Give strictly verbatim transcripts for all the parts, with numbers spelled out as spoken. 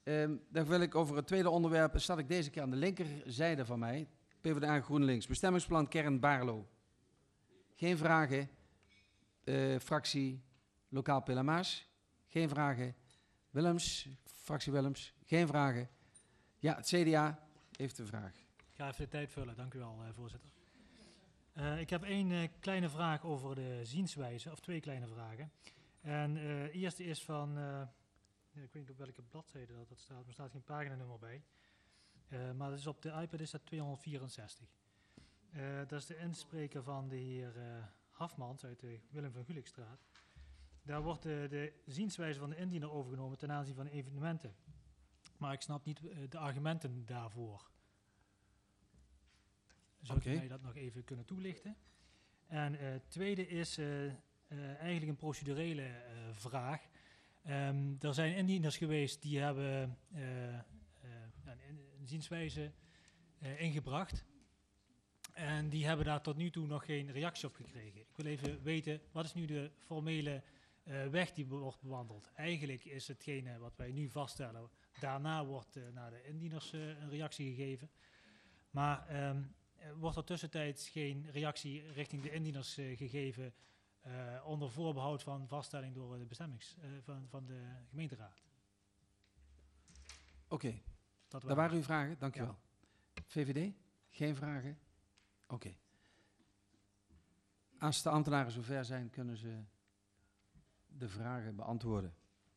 Um, dan wil ik over het tweede onderwerp, staat ik deze keer aan de linkerzijde van mij. PvdA GroenLinks, bestemmingsplan Kern Baarlo. Geen vragen. Uh, fractie Lokaal Pelamaas. Geen vragen. Willems, fractie Willems. Geen vragen. Ja, het C D A heeft een vraag. Ik ga even de tijd vullen, dank u wel, uh, voorzitter. Uh, ik heb één uh, kleine vraag over de zienswijze, of twee kleine vragen. En uh, de eerste is van, uh, ja, ik weet niet op welke bladzijde dat, dat staat, maar er staat geen paginanummer bij. Uh, maar dat is op de iPad is dat tweehonderdvierenzestig. Uh, dat is de inspreker van de heer uh, Hafmans uit de Willem van Gulikstraat. Daar wordt de, de zienswijze van de indiener overgenomen ten aanzien van de evenementen. Maar ik snap niet uh, de argumenten daarvoor. Zou okay. u mij dat nog even kunnen toelichten? En het uh, tweede is uh, uh, eigenlijk een procedurele uh, vraag. Um, er zijn indieners geweest die hebben uh, uh, een, een zienswijze uh, ingebracht. En die hebben daar tot nu toe nog geen reactie op gekregen. Ik wil even weten, wat is nu de formele uh, weg die wordt bewandeld? Eigenlijk is hetgene wat wij nu vaststellen. Daarna wordt uh, naar de indieners uh, een reactie gegeven. Maar um, wordt er tussentijds geen reactie richting de indieners uh, gegeven uh, onder voorbehoud van vaststelling door de bestemmings uh, van, van de gemeenteraad? Oké, okay. Daar waren uw vragen, dank u ja. wel. V V D, geen vragen? Oké. Okay. Als de ambtenaren zover zijn, kunnen ze de vragen beantwoorden.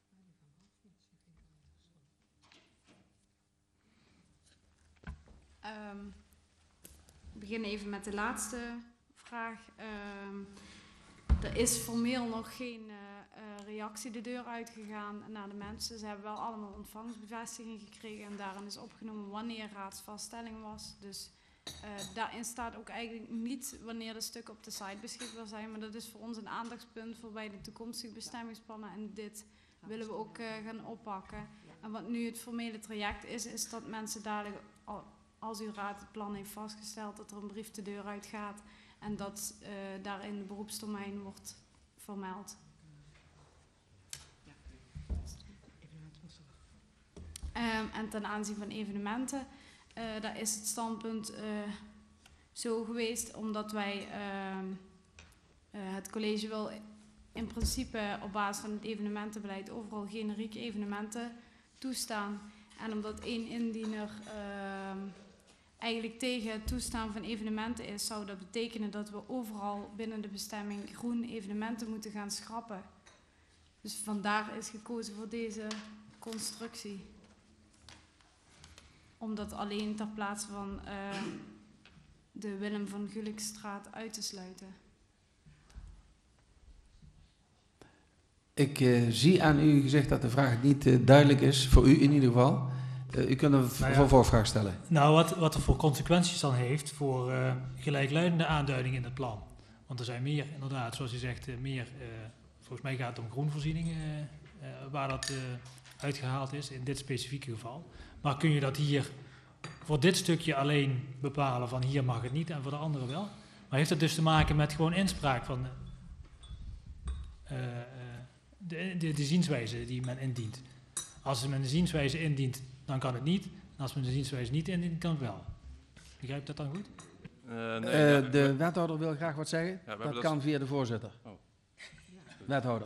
Um, ik begin even met de laatste vraag. Um, er is formeel nog geen uh, uh, reactie de deur uitgegaan naar de mensen. Ze hebben wel allemaal ontvangstbevestiging gekregen en daarin is opgenomen wanneer raadsvaststelling was. Dus uh, daarin staat ook eigenlijk niet wanneer de stukken op de site beschikbaar zijn. Maar dat is voor ons een aandachtspunt voor bij de toekomstige bestemmingsplannen. En dit willen we ook uh, gaan oppakken. En wat nu het formele traject is, is dat mensen dadelijk, al, als uw raad het plan heeft vastgesteld, dat er een brief de deur uit gaat. En dat uh, daarin de beroepstermijn wordt vermeld. Um, en ten aanzien van evenementen, uh, daar is het standpunt uh, zo geweest, omdat wij uh, uh, het college wil in principe op basis van het evenementenbeleid overal generieke evenementen toestaan. En omdat één indiener uh, eigenlijk tegen het toestaan van evenementen is, zou dat betekenen dat we overal binnen de bestemming groen evenementen moeten gaan schrappen. Dus vandaar is gekozen voor deze constructie. Om dat alleen ter plaatse van uh, de Willem van Gulikstraat uit te sluiten. Ik uh, zie aan u gezegd dat de vraag niet uh, duidelijk is, voor u in ieder geval. Uh, u kunt een v- nou ja, voorvraag stellen. Nou, wat, wat er voor consequenties dan heeft voor uh, gelijkluidende aanduidingen in het plan. Want er zijn meer, inderdaad, zoals u zegt, uh, meer, uh, volgens mij gaat het om groenvoorzieningen uh, uh, waar dat uh, uitgehaald is, in dit specifieke geval. Maar kun je dat hier voor dit stukje alleen bepalen van hier mag het niet en voor de andere wel? Maar heeft dat dus te maken met gewoon inspraak van uh, uh, de, de, de zienswijze die men indient? Als men de zienswijze indient, dan kan het niet. En als men de zienswijze niet indient, kan het wel. Begrijp je dat dan goed? Uh, nee, uh, de wethouder wil graag wat zeggen. Ja, dat kan dat via de voorzitter. Oh. Wethouder.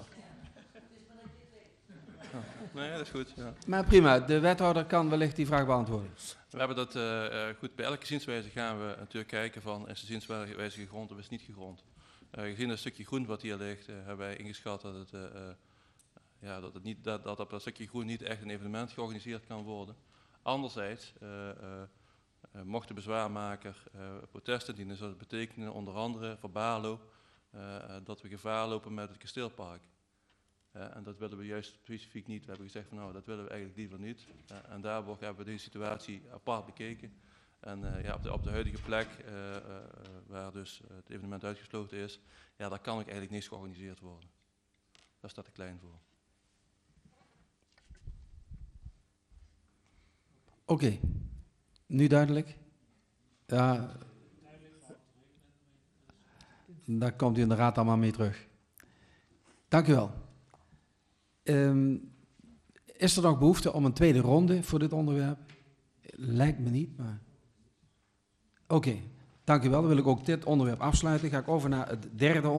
Oh. Nee, dat is goed. Ja. Maar prima, de wethouder kan wellicht die vraag beantwoorden. We hebben dat uh, goed, bij elke zienswijze gaan we natuurlijk kijken van is de zienswijze gegrond of is het niet gegrond. Uh, gezien het stukje groen wat hier ligt, uh, hebben wij ingeschat dat het, uh, uh, ja, dat, het niet, dat, dat op dat stukje groen niet echt een evenement georganiseerd kan worden. Anderzijds, uh, uh, uh, mocht de bezwaarmaker uh, protesten dienen, zou dat betekenen onder andere voor Baarlo uh, uh, dat we gevaar lopen met het kasteelpark. Uh, en dat willen we juist specifiek niet. We hebben gezegd van nou, dat willen we eigenlijk liever niet. Uh, en daarvoor hebben we deze situatie apart bekeken. En uh, ja, op, de, op de huidige plek, uh, uh, waar dus uh, het evenement uitgesloten is, ja, daar kan ook eigenlijk niets georganiseerd worden. Daar staat te klein voor. Oké, okay. Nu duidelijk? Ja, daar komt u in de raad allemaal mee terug. Dank u wel. Um, Is er nog behoefte om een tweede ronde voor dit onderwerp? Lijkt me niet, maar... Oké, okay, dank u wel. Dan wil ik ook dit onderwerp afsluiten. Ga ik over naar het derde onderwerp.